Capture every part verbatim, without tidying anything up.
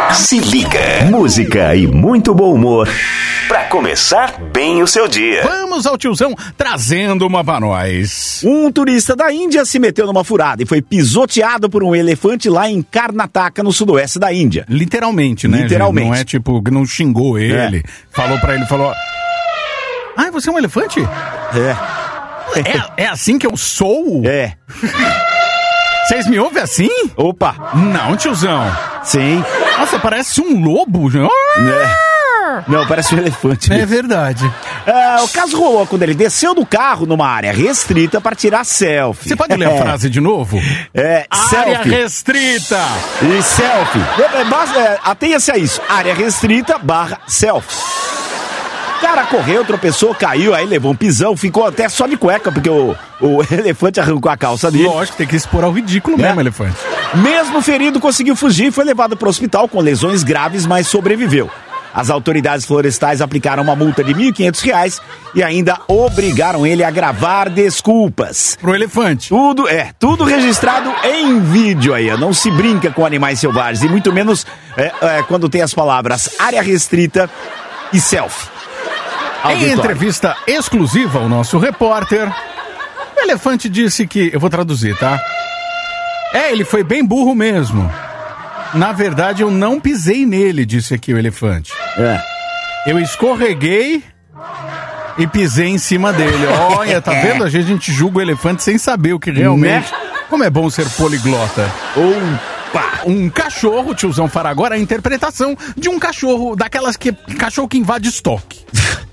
Se liga, música e muito bom humor pra começar bem o seu dia. Vamos ao tiozão trazendo uma pra nós. Um turista da Índia se meteu numa furada e foi pisoteado por um elefante lá em Karnataka, no sudoeste da Índia. Literalmente, né? Literalmente. Gente? Não é tipo, não xingou ele, é. falou pra ele, falou... Ai, você é um elefante? É. É, é assim que eu sou? É. Vocês me ouvem assim? Opa. Não, tiozão. Sim. Nossa, parece um lobo. É. Não, parece um elefante. É verdade. É, o caso rolou quando ele desceu do carro numa área restrita para tirar selfie. Você pode ler a frase de novo? É, área selfie. restrita. E selfie. É, é, atenha-se a isso. Área restrita barra selfie. O cara correu, tropeçou, caiu, aí levou um pisão, ficou até só de cueca, porque o, o elefante arrancou a calça dele. Lógico, tem que expor ao ridículo é. mesmo, elefante. Mesmo ferido, conseguiu fugir e foi levado para o hospital com lesões graves, mas sobreviveu. As autoridades florestais aplicaram uma multa de mil e quinhentos reais e ainda obrigaram ele a gravar desculpas. Pro elefante. Tudo, é, tudo registrado em vídeo aí. Não se brinca com animais selvagens, e muito menos é, é, quando tem as palavras área restrita e selfie. Em entrevista exclusiva ao nosso repórter, o elefante disse que... Eu vou traduzir, tá? É, ele foi bem burro mesmo. Na verdade, eu não pisei nele, disse aqui o elefante. É. Eu escorreguei e pisei em cima dele. Olha, tá vendo? Às vezes a gente julga o elefante sem saber o que realmente... Né? Como é bom ser poliglota. Opa! Um cachorro, o tiozão fará agora a interpretação de um cachorro, daquelas que... Cachorro que invade estoque.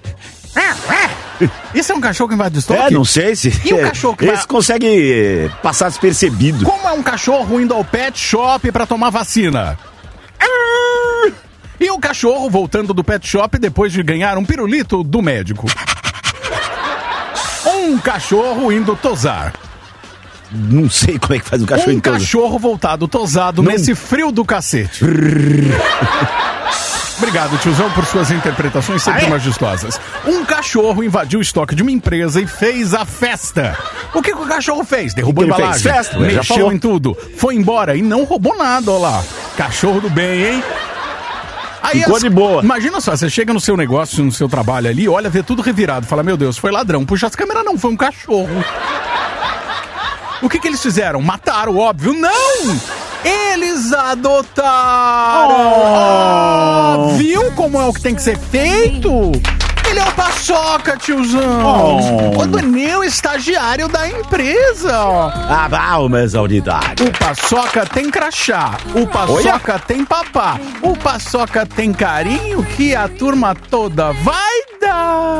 Isso é um cachorro que invade estoque? É, não sei se... E o cachorro que Esse vai... consegue passar despercebido. Como é um cachorro indo ao pet shop pra tomar vacina? E o cachorro voltando do pet shop depois de ganhar um pirulito do médico? Um cachorro indo tosar. Não sei como é que faz um cachorro Um em tosar. cachorro voltado tosado não... nesse frio do cacete. Obrigado, tiozão, por suas interpretações sempre ah, é? majestosas. Um cachorro invadiu o estoque de uma empresa e fez a festa. O que, que o cachorro fez? Derrubou a embalagem, fez? Festa, mexeu em tudo, foi embora e não roubou nada, ó lá. Cachorro do bem, hein? Aí Ficou as... de boa. Imagina só, você chega no seu negócio, no seu trabalho ali, olha, vê tudo revirado, fala, meu Deus, foi ladrão. Puxa as câmeras, não, foi um cachorro. O que que eles fizeram? Mataram, óbvio. Não! Eles adotaram! Oh. Oh, viu como é o que tem que ser feito? Ele é o Paçoca, tiozão! Oh. O Daniel, estagiário da empresa! Ah, palmas, auditário! O Paçoca tem crachá, o Paçoca Olha. tem papá, o Paçoca tem carinho que a turma toda vai dar!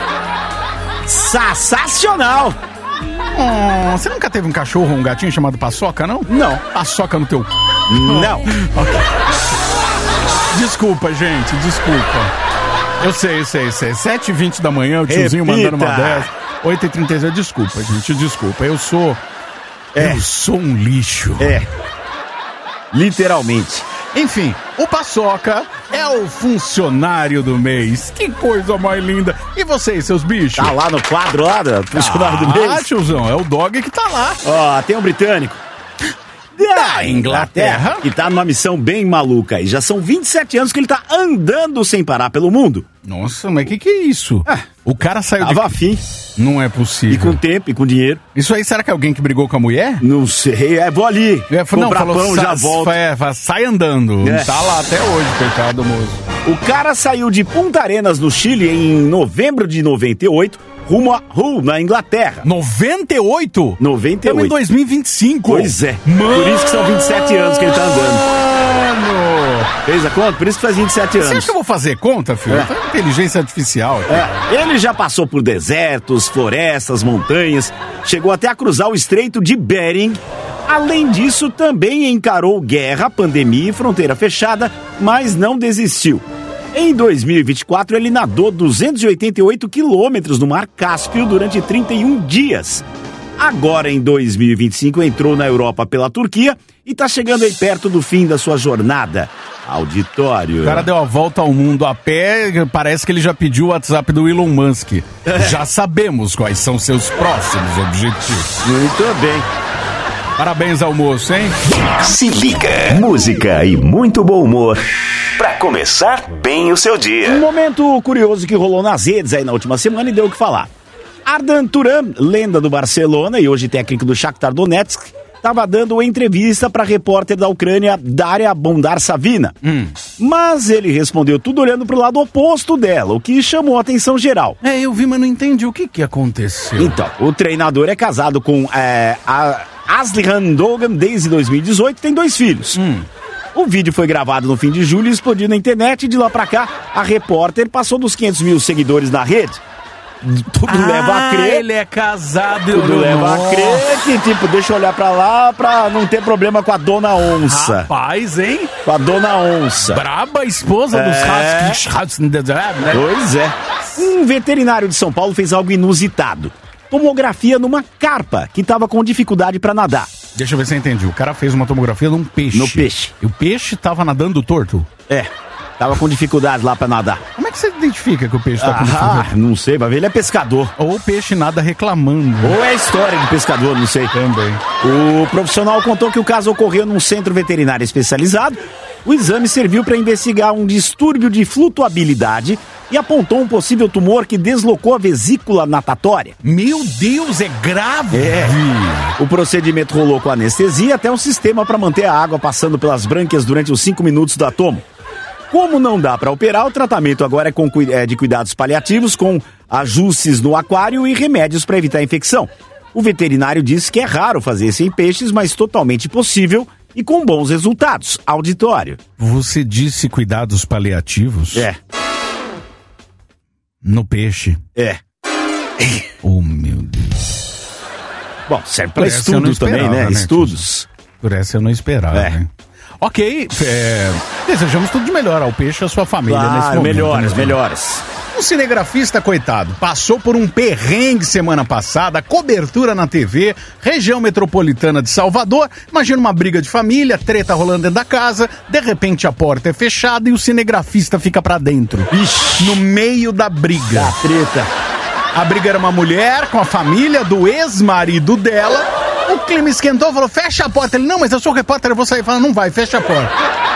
Sensacional! Oh, você nunca teve um cachorro ou um gatinho chamado Paçoca, não? Não. Paçoca no teu... Não. Okay. Desculpa, gente, desculpa. Eu sei, eu sei, eu sei. sete e vinte da manhã, o tiozinho Repita. mandando uma dez. oito e trinta e seis, desculpa, gente, desculpa. Eu sou... É. Eu sou um lixo. É. Literalmente. Enfim, o Paçoca é o funcionário do mês. Que coisa mais linda. E vocês, seus bichos? Tá lá no quadro lá do funcionário ah, do mês? Ah, tiozão, é o dog que tá lá. Ó, tem um britânico da Inglaterra que tá numa missão bem maluca. E já são vinte e sete anos que ele tá andando sem parar pelo mundo. Nossa, mas que que é isso? É, o cara saiu tava de... afim. Não é possível. E com tempo, e com dinheiro. Isso aí, será que é alguém que brigou com a mulher? Não sei, é, vou ali. É, não, comprar falou, pão, já volto. É, sai andando. É. Tá lá até hoje, coitado moço. O cara saiu de Punta Arenas, no Chile, em novembro de noventa e oito, rumo a Hull, na Inglaterra. noventa e oito? noventa e oito. Estamos em dois mil e vinte e cinco. Pois é. Mano. Por isso que são vinte e sete anos que ele tá andando. Mano. Fez a conta? Por isso que faz vinte e sete anos. Você acha que eu vou fazer conta, filho? É. Inteligência artificial. É. Ele já passou por desertos, florestas, montanhas, chegou até a cruzar o Estreito de Bering. Além disso, também encarou guerra, pandemia e fronteira fechada, mas não desistiu. Em dois mil e vinte e quatro, ele nadou duzentos e oitenta e oito quilômetros no Mar Cáspio durante trinta e um dias. Agora, em dois mil e vinte e cinco, entrou na Europa pela Turquia e está chegando aí perto do fim da sua jornada. Auditório. O cara deu a volta ao mundo a pé, parece que ele já pediu o WhatsApp do Elon Musk. Já sabemos quais são seus próximos objetivos. Muito bem. Parabéns ao moço, hein? Se liga, música e muito bom humor pra começar bem o seu dia. Um momento curioso que rolou nas redes aí na última semana e deu o que falar. Ardan Turan, lenda do Barcelona e hoje técnico do Shakhtar Donetsk, estava dando uma entrevista para a repórter da Ucrânia, Daria Bondar-Savina. Hum. Mas ele respondeu tudo olhando para o lado oposto dela, o que chamou a atenção geral. É, eu vi, mas não entendi o que, que aconteceu. Então, o treinador é casado com é, a Aslihan Dogan desde dois mil e dezoito e tem dois filhos. Hum. O vídeo foi gravado no fim de julho e explodiu na internet e de lá pra cá a repórter passou dos quinhentos mil seguidores na rede. Tudo ah, leva a crer. Ele é casado. Tudo leva a crer que, tipo, deixa eu olhar pra lá pra não ter problema com a dona onça. Rapaz, hein? Com a dona onça. Braba esposa é. dos ratos. Pois é. Um veterinário de São Paulo fez algo inusitado. Tomografia numa carpa que tava com dificuldade pra nadar. Deixa eu ver se eu entendi. O cara fez uma tomografia num peixe. No peixe. E o peixe tava nadando torto? É. Tava com dificuldade lá pra nadar. Como é que você identifica que o peixe tá ah, com dificuldade? Ah, não sei, vai ver, ele é pescador. Ou o peixe nada reclamando. Ou é a história de pescador, não sei. Também. O profissional contou que o caso ocorreu num centro veterinário especializado. O exame serviu para investigar um distúrbio de flutuabilidade e apontou um possível tumor que deslocou a vesícula natatória. Meu Deus, é grave! É. O procedimento rolou com anestesia até um sistema para manter a água passando pelas brânquias durante os cinco minutos da tomo. Como não dá para operar, o tratamento agora é, com, é de cuidados paliativos, com ajustes no aquário e remédios para evitar a infecção. O veterinário disse que é raro fazer isso em peixes, mas totalmente possível e com bons resultados. Auditório. Você disse cuidados paliativos? É. No peixe? É. Oh, meu Deus. Bom, serve para estudos também, né? né? Estudos. Por essa eu não esperava, é. né? Ok, é, desejamos tudo de melhor ao peixe e à sua família claro, nesse momento. melhores, né? melhores. Um cinegrafista, coitado, passou por um perrengue semana passada, cobertura na T V, região metropolitana de Salvador. Imagina uma briga de família, treta rolando dentro da casa, de repente a porta é fechada e o cinegrafista fica pra dentro. Ixi. No meio da briga. Da treta. A briga era uma mulher com a família do ex-marido dela. O clima esquentou, falou, fecha a porta. Ele, não, mas eu sou repórter, eu vou sair. Fala, não vai, fecha a porta.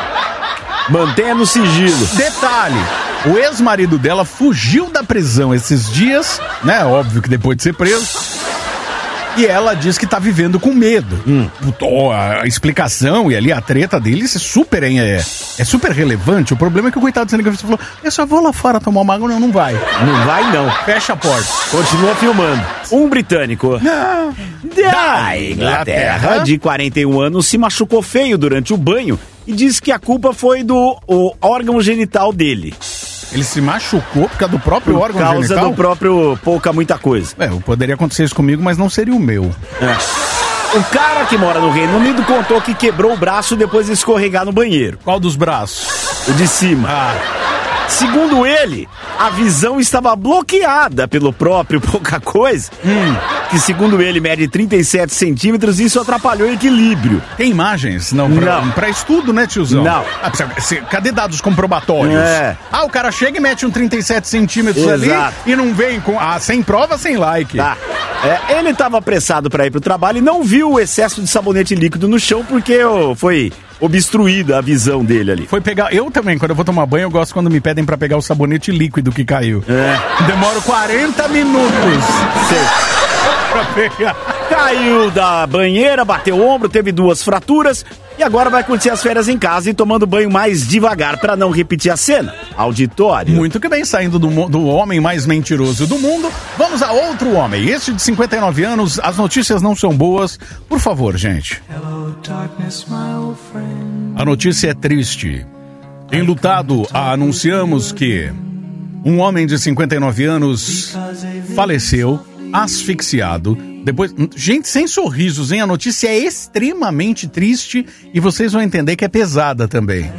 Mantenha no sigilo. Detalhe, o ex-marido dela fugiu da prisão esses dias, né? Óbvio que depois de ser preso. E ela diz que tá vivendo com medo. Hum. A explicação e ali a treta deles é super, hein, é, é super relevante. O problema é que o coitado do cinegrafista falou, eu só vou lá fora tomar uma água. Não, não vai. Não vai, não. Fecha a porta. Continua filmando. Um britânico não. da Inglaterra, de quarenta e um anos, se machucou feio durante o banho e disse que a culpa foi do o órgão genital dele. Ele se machucou por causa do próprio por órgão genital? Por causa do próprio pouca muita coisa. É, poderia acontecer isso comigo, mas não seria o meu. É. O cara que mora no Reino Unido contou que quebrou o braço depois de escorregar no banheiro. Qual dos braços? O de cima. Ah. Segundo ele, a visão estava bloqueada pelo próprio pouca coisa, hum. que segundo ele mede trinta e sete centímetros e isso atrapalhou o equilíbrio. Tem imagens? Não, pra, não. pra estudo, né, tiozão? Não. Ah, cadê dados comprobatórios? É. Ah, o cara chega e mete um trinta e sete centímetros Exato. ali e não vem com... Ah, sem prova, sem like. Tá. É, ele estava apressado para ir pro trabalho e não viu o excesso de sabonete líquido no chão porque oh, foi... obstruída a visão dele ali. Foi pegar... Eu também, quando eu vou tomar banho, eu gosto quando me pedem pra pegar o sabonete líquido que caiu. É. Demoro quarenta minutos. Sei. Pra pegar. Caiu da banheira, bateu o ombro, teve duas fraturas e agora vai curtir as férias em casa e tomando banho mais devagar pra não repetir a cena. Auditório. Muito que bem, saindo do, do homem mais mentiroso do mundo, vamos a outro homem. Este de cinquenta e nove anos, as notícias não são boas. Por favor, gente. Hello, darkness, my old friend. A notícia é triste. Enlutado, anunciamos que um homem de cinquenta e nove anos faleceu asfixiado. Depois, gente, sem sorrisos, hein? A notícia é extremamente triste e vocês vão entender que é pesada também.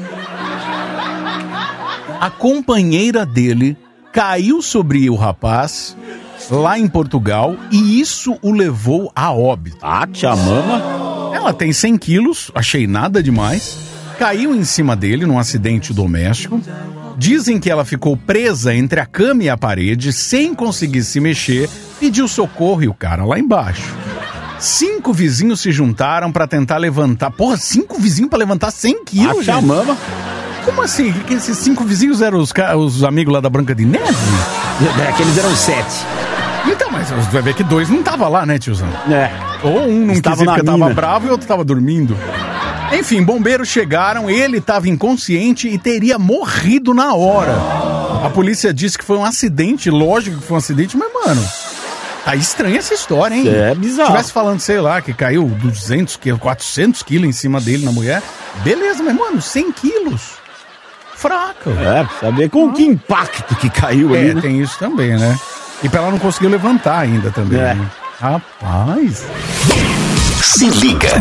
A companheira dele caiu sobre o rapaz lá em Portugal e isso o levou a óbito. Ah, tia mama? Ela tem cem quilos, achei nada demais. Caiu em cima dele num acidente doméstico. Dizem que ela ficou presa entre a cama e a parede, sem conseguir se mexer, pediu socorro e o cara lá embaixo. Cinco vizinhos se juntaram pra tentar levantar... Porra, cinco vizinhos pra levantar cem quilos, gente? Mama. Como assim? Que esses cinco vizinhos eram os, os amigos lá da Branca de Neve? É, aqueles eram sete. Então, mas você vai ver que dois não tava lá, né, tiozão? É. Ou um não Estava quis ir porque na tava mina. bravo e o outro tava dormindo. Enfim, bombeiros chegaram, ele tava inconsciente e teria morrido na hora. A polícia disse que foi um acidente, lógico que foi um acidente, mas, mano, tá estranha essa história, hein? É bizarro. Se tivesse falando, sei lá, que caiu duzentos quilos, quatrocentos quilos em cima dele na mulher, beleza, mas, mano, cem quilos. Fraco. É, pra saber com que impacto que caiu É, ali, né? tem isso também, né? E pra ela não conseguir levantar ainda também, É. né? Rapaz. Se liga.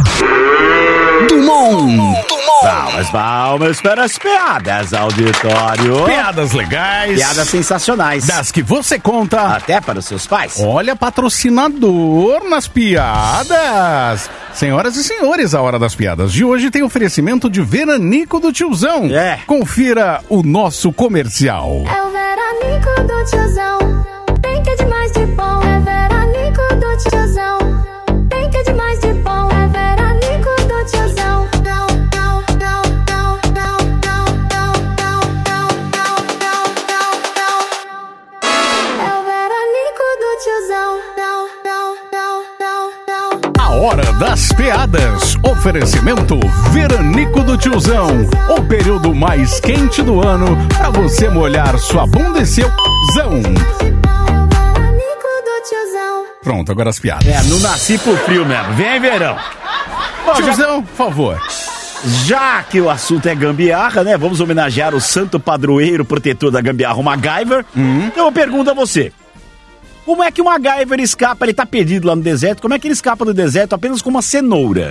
Dumont. Palmas, palmas para as piadas, auditório. Piadas legais. Piadas sensacionais. Das que você conta. Até para os seus pais. Olha, patrocinador nas piadas. Senhoras e senhores, a Hora das Piadas de hoje tem oferecimento de Veranico do Tiozão. É. Confira o nosso comercial. É o veranico do tiozão, tem que é demais de bom. É veranico do tiozão, tem que é demais de bom. É veranico do tiozão. Não, não, não, não, não, não, não, não, não, não, não, não. É o veranico do tiozão. Não, não, não, não, não. A Hora das Piadas. Oferecimento Veranico do Tiozão. O período mais quente do ano pra você molhar sua bunda e seu zão. É o veranico do tiozão. Pronto, agora as piadas. É, não nasci pro frio mesmo. Vem, verão. Bom, já, Tiozão, por favor. já que o assunto é gambiarra, né? Vamos homenagear o santo padroeiro protetor da gambiarra, o MacGyver. Então eu pergunto a você. Como é que o MacGyver escapa? Ele tá perdido lá no deserto. Como é que ele escapa do deserto apenas com uma cenoura?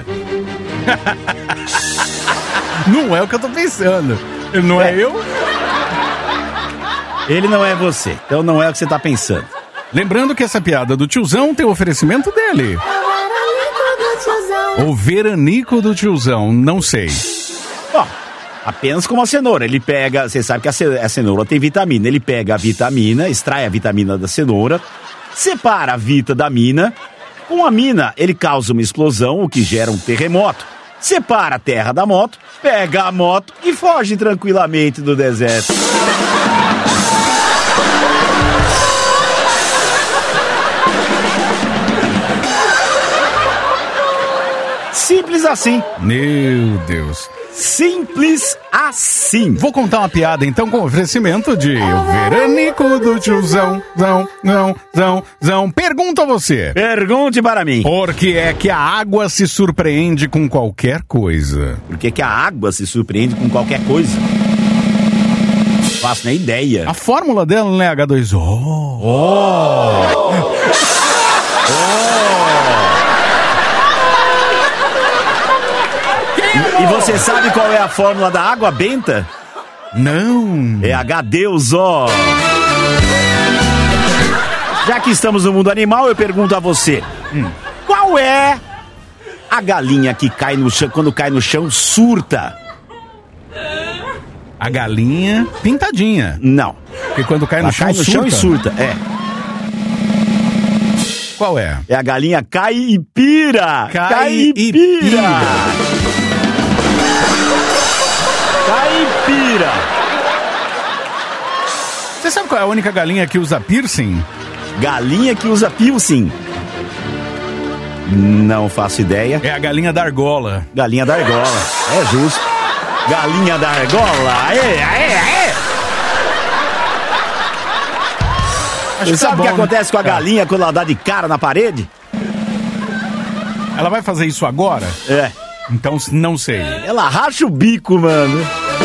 Não é o que eu tô pensando. Não é, É. eu? Ele não é você. Então não é o que você tá pensando. Lembrando que essa piada do tiozão tem o oferecimento dele. É o veranico do tiozão. O Veranico do Tiozão, não sei. Bom, apenas com uma cenoura. Ele pega, você sabe que a ce- a cenoura tem vitamina. Ele pega a vitamina, extrai a vitamina da cenoura, separa a vita da mina. Com a mina, ele causa uma explosão, o que gera um terremoto. Separa a terra da moto, pega a moto e foge tranquilamente do deserto. Simples assim. Meu Deus. Simples assim. Vou contar uma piada então com oferecimento de o Veranico do Tiozão. Zão, zão, zão, zão. Pergunto a você. Pergunte para mim. Por que é que a água se surpreende com qualquer coisa? Por que que a água se surpreende com qualquer coisa? Não faço nem ideia. A fórmula dela não é H dois O. E você sabe qual é a fórmula da água benta? Não. É H Deus, ó. Já que estamos no mundo animal, eu pergunto a você. Hum, qual é a galinha que cai no chão, quando cai no chão, surta? A galinha pintadinha. Não. Porque quando cai no Ela chão, cai no surta. chão e surta. É. Qual é? É a galinha caipira. Caipira. Caipira. Você sabe qual é a única galinha que usa piercing? Galinha que usa piercing. Não faço ideia. É a galinha da argola. Galinha da argola. É justo. Galinha da argola. Aê, aê, aê. Acho Você que tá sabe o que bom, né? acontece com a Tá. galinha quando ela dá de cara na parede? Ela vai fazer isso agora? É. Então não sei. Ela racha o bico, mano.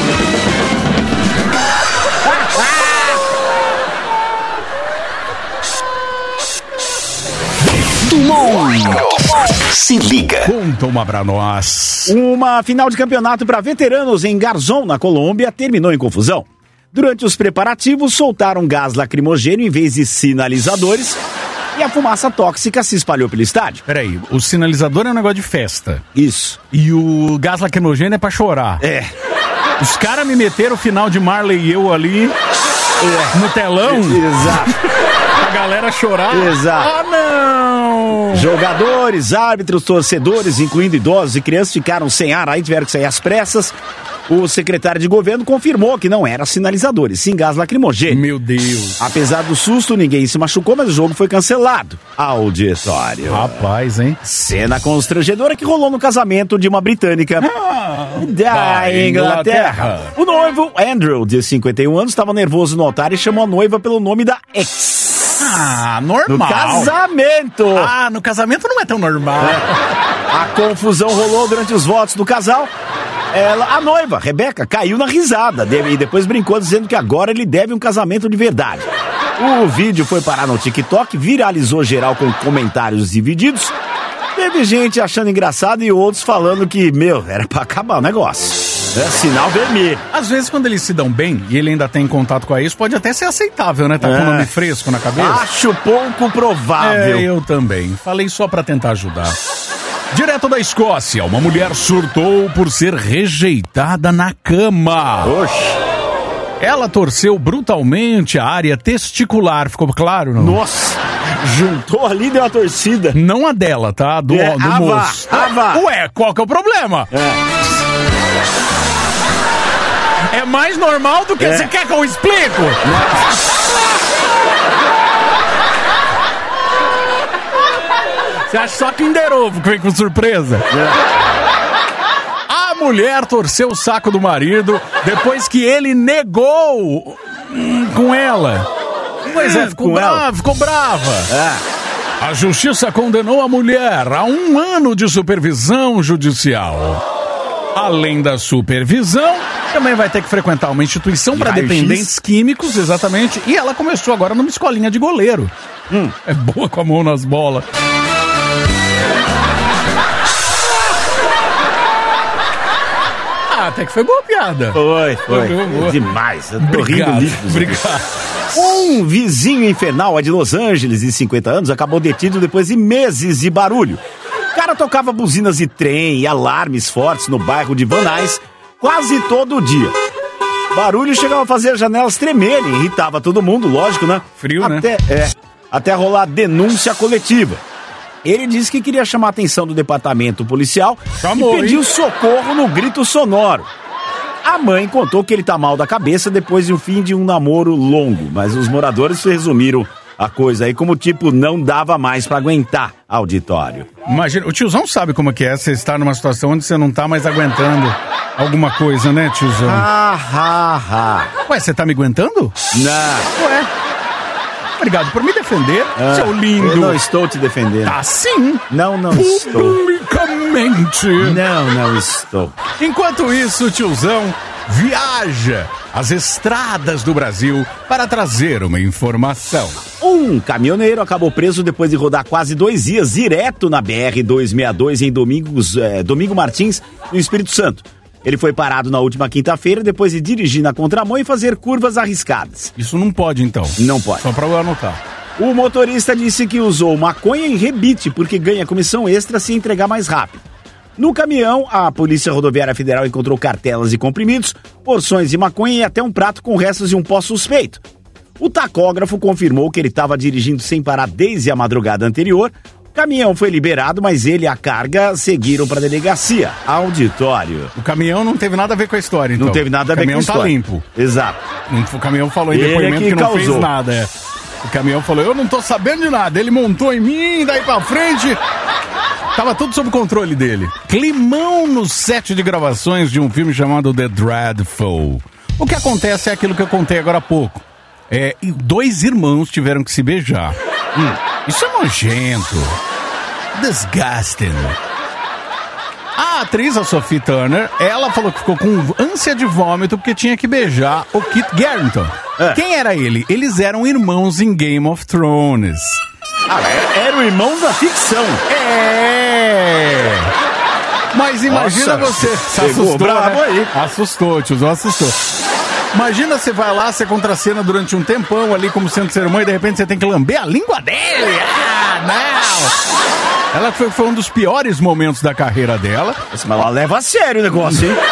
Se liga. Conta uma pra nós. Uma final de campeonato para veteranos em Garzón, na Colômbia, terminou em confusão. Durante os preparativos, soltaram gás lacrimogêneo em vez de sinalizadores e a fumaça tóxica se espalhou pelo estádio. Peraí, o sinalizador é um negócio de festa. Isso. E o gás lacrimogêneo é pra chorar. É. Os caras me meteram o final de Marley e eu ali É. no telão. Exato. A galera chorar. Exato. Ah, não! Jogadores, árbitros, torcedores, incluindo idosos e crianças, ficaram sem ar, aí tiveram que sair às pressas. O secretário de governo confirmou que não era sinalizador, e sim gás lacrimogêneo. Meu Deus. Apesar do susto, ninguém se machucou, mas o jogo foi cancelado. Auditório. Rapaz, hein? Cena constrangedora que rolou no casamento de uma britânica Ah, da Inglaterra. Inglaterra. O noivo, Andrew, de cinquenta e um anos, estava nervoso no altar e chamou a noiva pelo nome da ex. Ah, No normal. casamento. Ah, no casamento não é tão normal. A confusão rolou durante os votos do casal. Ela, a noiva, Rebeca, caiu na risada e depois brincou dizendo que agora ele deve um casamento de verdade. O vídeo foi parar no TikTok, viralizou geral com comentários divididos. Teve gente achando engraçado e outros falando que, meu, era pra acabar o negócio. É sinal vermelho. Às vezes, quando eles se dão bem e ele ainda tem contato com a ex, pode até ser aceitável, né? Tá com o É. nome fresco na cabeça. Acho pouco provável. É, eu também. Falei só pra tentar ajudar. Direto da Escócia, uma mulher surtou por ser rejeitada na cama. Oxe. Ela torceu brutalmente a área testicular, ficou claro? Não? Nossa, juntou ali e deu uma torcida. Não a dela, tá? Do, É, do a vá, moço. a vá. Ué, qual que é o problema? É. É mais normal do que... É. Você quer que eu explico? Você acha só Kinder Ovo que vem com surpresa? A mulher torceu o saco do marido depois que ele negou hum, com ela. Pois é, ficou Com brava, ela? ficou brava. É. A justiça condenou a mulher a um ano de supervisão judicial. Além da supervisão, também vai ter que frequentar uma instituição para raio-x? dependentes químicos, exatamente. E ela começou agora numa escolinha de goleiro. Hum. É boa com a mão nas bolas. Ah, até que foi boa piada. Foi, foi. Foi boa. É demais. Eu tô Obrigado, rindo líquidos. obrigado. Um vizinho infernal é de Los Angeles, de cinquenta anos, acabou detido depois de meses de barulho. O cara tocava buzinas de trem e alarmes fortes no bairro de Van Nuys quase todo dia. Barulho chegava a fazer as janelas tremerem, irritava todo mundo, lógico, né? Frio, né? até, É, até rolar denúncia coletiva. Ele disse que queria chamar a atenção do departamento policial Chamou, e pediu hein? socorro no grito sonoro. A mãe contou que ele tá mal da cabeça depois do fim de um namoro longo, mas os moradores resumiram a coisa aí como tipo, não dava mais pra aguentar, auditório. Imagina, o tiozão sabe como é que é você estar numa situação onde você não tá mais aguentando alguma coisa, né, tiozão? Ah, ah, ah. Ué, você tá me aguentando? Não, Ué. Obrigado por me defender, ah, seu lindo. eu não estou te defendendo. Tá sim. Não, não estou. Publicamente. Não, não estou. Enquanto isso, o tiozão viaja às estradas do Brasil para trazer uma informação. Um caminhoneiro acabou preso depois de rodar quase dois dias direto na B R duzentos e sessenta e dois em Domingos, eh, Domingo Martins, no Espírito Santo. Ele foi parado na última quinta-feira depois de dirigir na contramão e fazer curvas arriscadas. Isso não pode, então. Não pode. Só para eu anotar. O motorista disse que usou maconha e rebite porque ganha comissão extra se entregar mais rápido. No caminhão, a Polícia Rodoviária Federal encontrou cartelas de comprimidos, porções de maconha e até um prato com restos de um pó suspeito. O tacógrafo confirmou que ele estava dirigindo sem parar desde a madrugada anterior. O caminhão foi liberado, mas ele e a carga seguiram para a delegacia. Auditório. O caminhão não teve nada a ver com a história, então. Não teve nada a ver com a O caminhão história. tá limpo. Exato. O caminhão falou em Ele depoimento é que que, não causou. fez nada, é. O caminhão falou, eu não tô sabendo de nada. Ele montou em mim, daí pra frente... Tava tudo sob controle dele. Climão no set de gravações de um filme chamado The Dreadful. O que acontece é aquilo que eu contei agora há pouco. É, e dois irmãos tiveram que se beijar. Hum, isso é nojento. Disgusting. A atriz, a Sophie Turner, ela falou que ficou com ânsia de vômito porque tinha que beijar o Kit Harington. É. Quem era ele? Eles eram irmãos em Game of Thrones. Ah, era o irmão da ficção. É! Mas imagina Nossa, você... Se pegou assustou, bravo né? aí. Assustou, tiozão, assustou. Imagina você vai lá, você contracena durante um tempão ali como sendo ser humano e de repente você tem que lamber a língua dele. Ah, não! Ela foi, foi um dos piores momentos da carreira dela. Mas ela leva a sério o negócio, hein?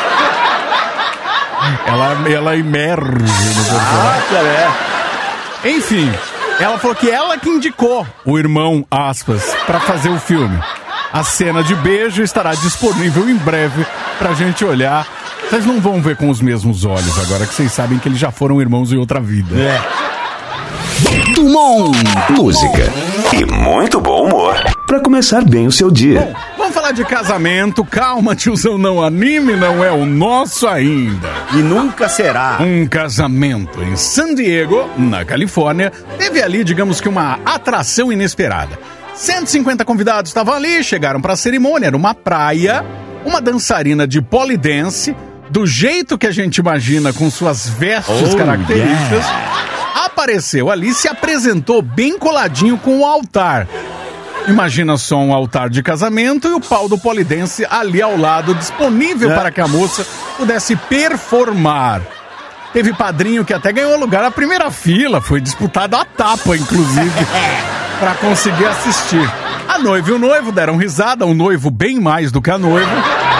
Ela, ela emerge no personagem. Ah, cara, é. Enfim, Ela falou que ela que indicou o irmão, aspas, pra fazer o filme. A cena de beijo estará disponível em breve pra gente olhar. Vocês não vão ver com os mesmos olhos agora que vocês sabem que eles já foram irmãos em outra vida. É. Dumont. Música e muito bom humor pra começar bem o seu dia. Bom, vamos falar de casamento. Calma, tiozão, não anime, não é o nosso ainda. E nunca será. Um casamento em San Diego, na Califórnia, teve ali, digamos que uma atração inesperada. cento e cinquenta convidados estavam ali, chegaram para a cerimônia, era uma praia, uma dançarina de polidense, do jeito que a gente imagina, com suas vestes Oh, características, yeah. apareceu ali, se apresentou bem coladinho com o altar. Imagina só um altar de casamento e o pau do polidense ali ao lado, disponível É. para que a moça pudesse performar. Teve padrinho que até ganhou lugar na primeira fila, foi disputado a tapa, inclusive, para conseguir assistir. A noiva e o noivo deram risada, o noivo bem mais do que a noiva,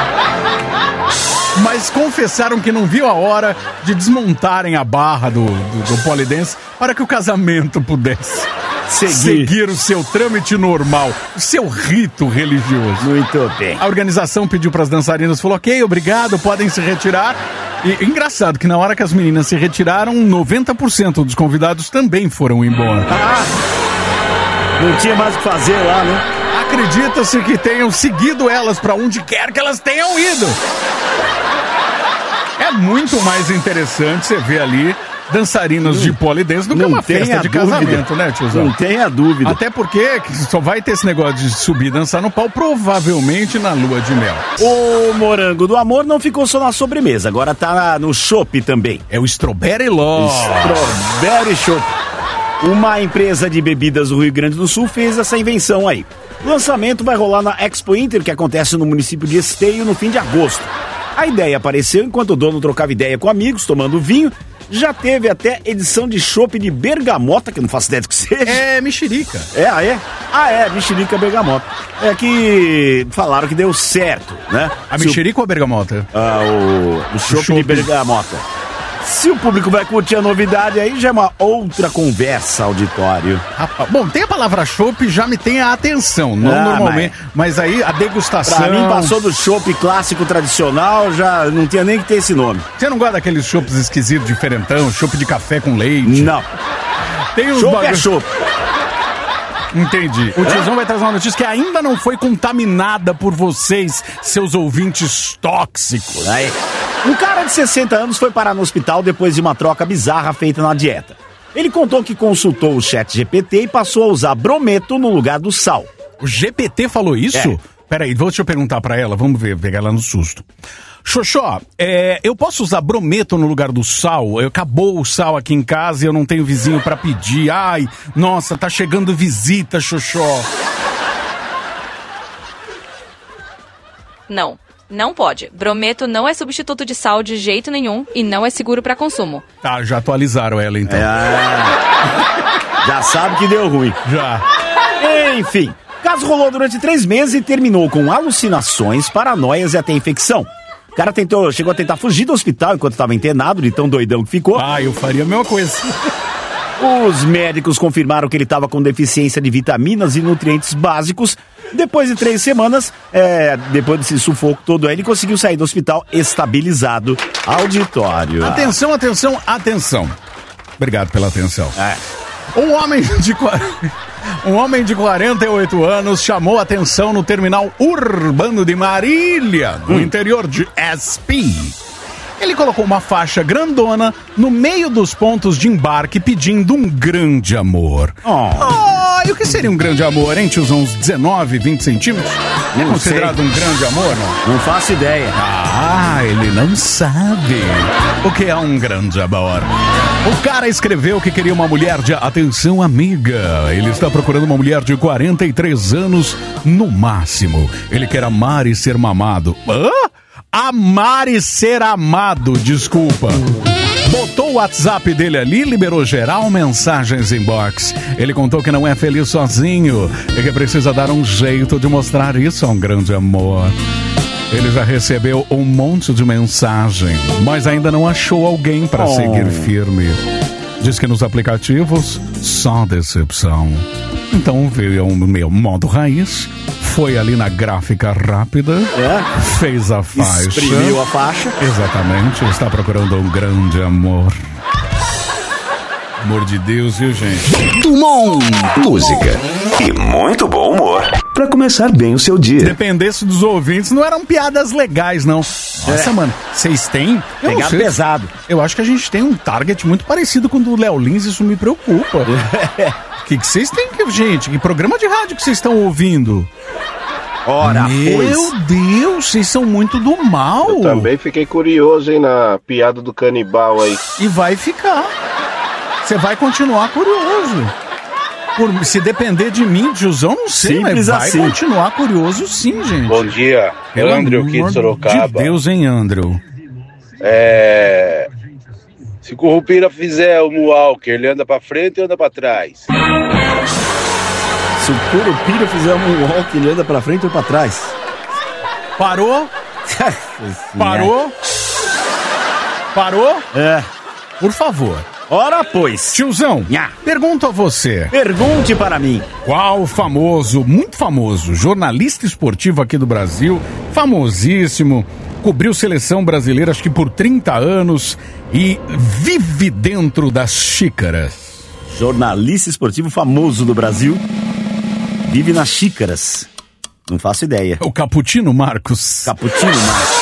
mas confessaram que não viu a hora de desmontarem a barra do, do, do polidense para que o casamento pudesse Seguir. seguir o seu trâmite normal, o seu rito religioso. Muito bem. A organização pediu para as dançarinas, falou, ok, obrigado, podem se retirar. E engraçado que na hora que as meninas se retiraram, noventa por cento dos convidados também foram embora. Ah, não tinha mais o que fazer lá, né? Acredita-se que tenham seguido elas para onde quer que elas tenham ido. É muito mais interessante você ver ali dançarinas de polidense do que uma festa de dúvida. casamento, né, tiozão? Não tenha dúvida. Até porque só vai ter esse negócio de subir e dançar no pau, provavelmente na lua de mel. O morango do amor não ficou só na sobremesa, agora tá no chopp também. É o Strawberry Law. Strawberry Chopp. Uma empresa de bebidas do Rio Grande do Sul fez essa invenção aí. O lançamento vai rolar na Expo Inter, que acontece no município de Esteio, no fim de agosto. A ideia apareceu enquanto o dono trocava ideia com amigos, tomando vinho. Já teve até edição de chopp de bergamota, que eu não faço ideia do que seja. É mexerica. É, ah, é? Ah, é, mexerica bergamota. É que falaram que deu certo, né? A Se o- mexerica ou a bergamota? Ah, o, o chopp de chopp. bergamota. Se o público vai curtir a novidade, aí já é uma outra conversa, auditório. Rapaz, bom, tem a palavra chopp, já me tem a atenção, não Ah, normalmente, mas... aí a degustação... Pra mim, passou do chopp clássico tradicional, já não tinha nem que ter esse nome. Você não gosta daqueles chopps esquisitos, diferentão, chopp de café com leite? Não. Tem uns Chopp bagulho- é chopp. Entendi. O tiozão vai trazer uma notícia que ainda não foi contaminada por vocês, seus ouvintes tóxicos. Aí. Um cara de sessenta anos foi parar no hospital depois de uma troca bizarra feita na dieta. Ele contou que consultou o chat G P T e passou a usar brometo no lugar do sal. O G P T falou isso? É. Peraí, deixa eu perguntar pra ela, vamos ver, pegar ela no susto. Xoxó, é, eu posso usar brometo no lugar do sal? Eu, acabou o sal aqui em casa e eu não tenho vizinho pra pedir. Ai, nossa, tá chegando visita, Xoxó. Não, não pode. Brometo não é substituto de sal de jeito nenhum e não é seguro para consumo. Tá, já atualizaram ela então. Ah, já sabe que deu ruim. Já. Enfim, o caso rolou durante três meses e terminou com alucinações, paranoias e até infecção. O cara tentou, chegou a tentar fugir do hospital enquanto estava internado, de tão doidão que ficou. Ah, eu faria a mesma coisa. Os médicos confirmaram que ele estava com deficiência de vitaminas e nutrientes básicos. Depois de três semanas, é, depois desse sufoco todo aí, ele conseguiu sair do hospital estabilizado. Auditório. Atenção, atenção, atenção. Obrigado pela atenção. É. Um homem de, qua- um homem de quarenta e oito anos chamou atenção no terminal urbano de Marília, no interior de S P. Ele colocou uma faixa grandona no meio dos pontos de embarque pedindo um grande amor. Oh. Oh, e o que seria um grande amor, hein, tiozão? Uns dezenove, vinte centímetros? É Não considerado sei. um grande amor, não? Não faço ideia. Ah, ele não sabe o que é um grande amor. O cara escreveu que queria uma mulher de... Atenção, amiga. Ele está procurando uma mulher de quarenta e três anos no máximo. Ele quer amar e ser mamado. Hã? Amar e ser amado, desculpa. Botou o WhatsApp dele ali, liberou geral mensagens inbox. Ele contou que não é feliz sozinho e que precisa dar um jeito de mostrar isso a um grande amor. Ele já recebeu um monte de mensagem, mas ainda não achou alguém para Oh. seguir firme. Diz que nos aplicativos, só decepção. Então veio o meu modo raiz, foi ali na gráfica rápida, É. fez a faixa. Exprimiu a faixa. Exatamente, está procurando um grande amor. Amor de Deus, viu, gente? Dumont. Música e muito bom humor pra começar bem o seu dia. Dependesse dos ouvintes, não eram piadas legais, não. Nossa, É. mano, vocês têm... Eu não Pegar sei. pesado. Eu acho que a gente tem um target muito parecido com o do Léo Lins, isso me preocupa. O que que vocês têm, que, gente? Que programa de rádio que vocês estão ouvindo? Ora, Meu pois. Deus, vocês são muito do mal. Eu também fiquei curioso, hein, na piada do canibal aí. E vai ficar. Você vai continuar curioso. Por, se depender de mim, tiozão, não sei, Simples mas vai assim. continuar curioso sim, gente. Bom dia, Pelo Andrew aqui amor de Sorocaba. de Deus, hein, Andrew? É... Se o Currupira fizer o Moonwalker, ele anda pra frente ou anda pra trás? Se o Curupira fizer um walk, ele anda pra frente ou pra trás? Parou? Parou? Parou? É. Por favor. Ora, pois. Tiozão, Nha. pergunto a você. Pergunte para mim. Qual famoso, muito famoso, jornalista esportivo aqui do Brasil, famosíssimo, cobriu seleção brasileira acho que por trinta anos e vive dentro das xícaras? Jornalista esportivo famoso do Brasil. Vive nas xícaras. Não faço ideia. O Caputino Marcos. Caputino Marcos.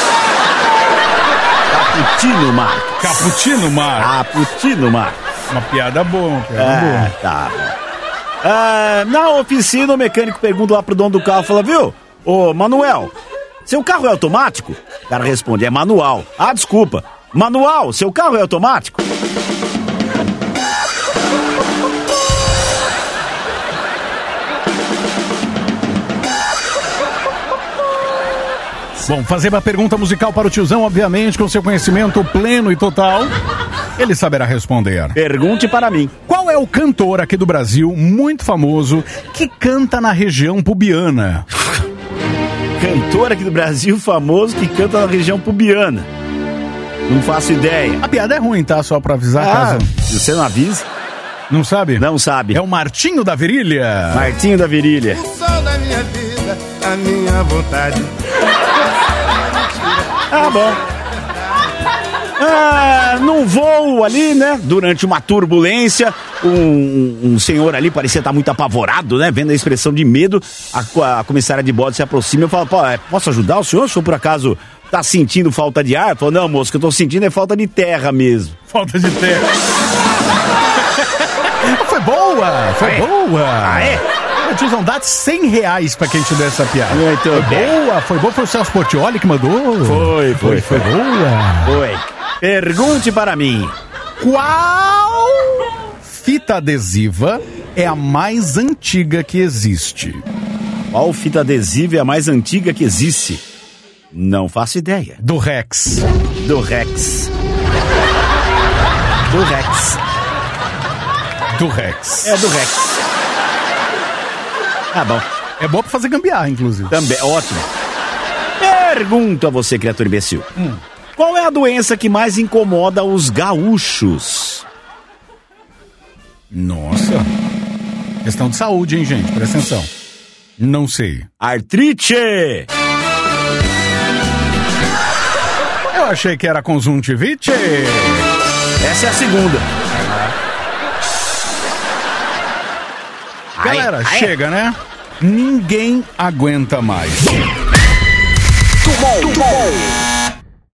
Caputino Marcos. Caputino Marcos. Caputino Marcos. Uma piada boa, uma piada É, boa. tá. Ah, na oficina, o mecânico pergunta lá pro dono do carro, fala, viu? Ô, Manuel, seu carro é automático? O cara responde, é manual. Ah, desculpa. Manual, seu carro é automático? Bom, fazer uma pergunta musical para o tiozão, obviamente, com seu conhecimento pleno e total. Ele saberá responder. Pergunte para mim. Qual é o cantor aqui do Brasil, muito famoso, que canta na região pubiana? Cantor aqui do Brasil famoso que canta na região pubiana. Não faço ideia. A piada é ruim, tá? Só pra avisar, Ah, caso... se você não avisa, Não sabe? não sabe. É o Martinho da Virilha. Martinho da Virilha. O sol da minha vida, a minha vontade. Ah, bom. Ah, num voo ali, né? Durante uma turbulência, um, um senhor ali parecia estar muito apavorado, né? Vendo a expressão de medo, a, a comissária de bordo se aproxima e fala, pô, posso ajudar o senhor? O senhor por acaso tá sentindo falta de ar? Falou, não, moço, o que eu tô sentindo é falta de terra mesmo. Falta de terra. Foi boa, foi Aê. boa. Aê. Ô, tiozão, dá cem reais pra quem te der essa piada. Muito foi bem. boa, foi boa, foi o Celso Portiolli que mandou. Foi, foi, foi, foi. boa. Oi. Pergunte para mim. Qual fita adesiva é a mais antiga que existe? Qual fita adesiva é a mais antiga que existe? Não faço ideia. Do Rex. Do Rex. Do Rex. Do Rex. É do Rex. Ah, bom. É bom pra fazer gambiarra, inclusive. Também, ótimo. Pergunto a você, criatura imbecil. Hum. Qual é a doença que mais incomoda os gaúchos? Nossa. Questão de saúde, hein, gente? Presta atenção. Não sei. Artrite! Eu achei que era conjuntivite. Essa é a segunda. Galera, Aê, aê. chega, né? Ninguém aguenta mais. Dumont.